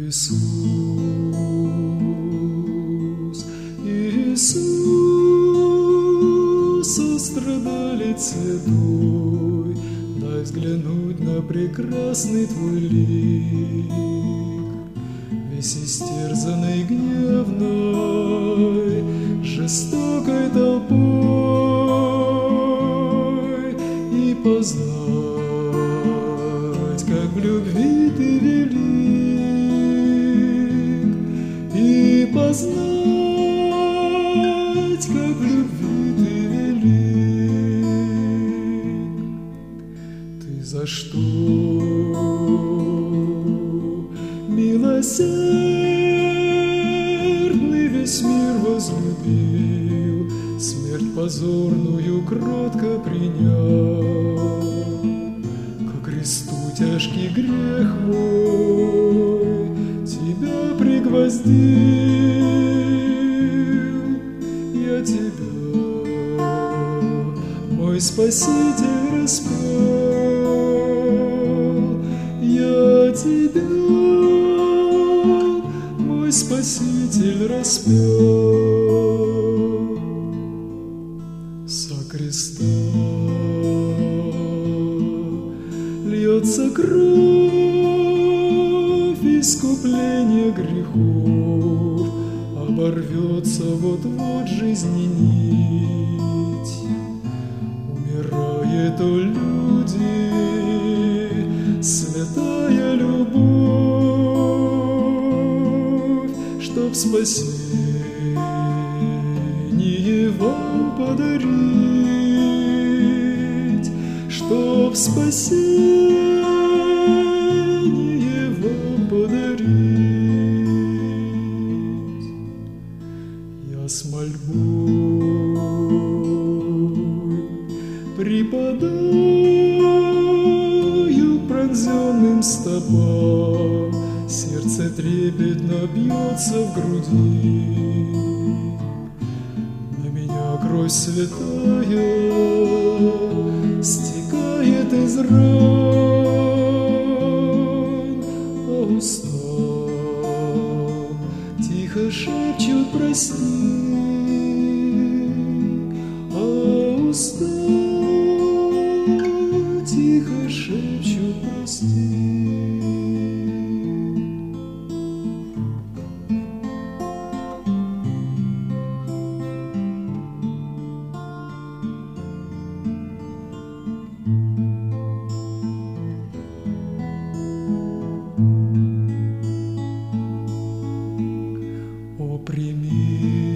Иисус, Иисус, сострадалец святой, дай взглянуть на прекрасный Твой лик, весь истерзанный гневной, жестокой толпой, и познать, как в любви Ты велик, и познать, как в любви Ты велик. Ты за что милосердный весь мир возлюбил, смерть позорную кротко принял, ко кресту тяжкий грех мой Тебя пригвоздил, я Тебя, мой Спаситель, распял, я Тебя, мой Спаситель, распял. Со креста льется кровь, искупление грехов, оборвется вот-вот жизни нить. Умирает, о люди, святая любовь, чтоб спасение вам подарить, чтоб спасение вам подарить. Я с мольбой припадаю пронзенным стопам, сердце трепетно бьется в груди. На меня кровь святая стекает из ран, а уста тихо шепчут прости, а уста тихо шепчут прости. О, прими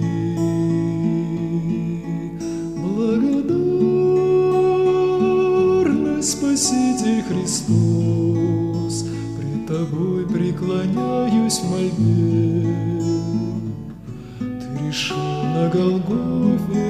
благодарность, Спаситель Христос, пред Тобой преклоняюсь в мольбе. Ты решил на Голгофе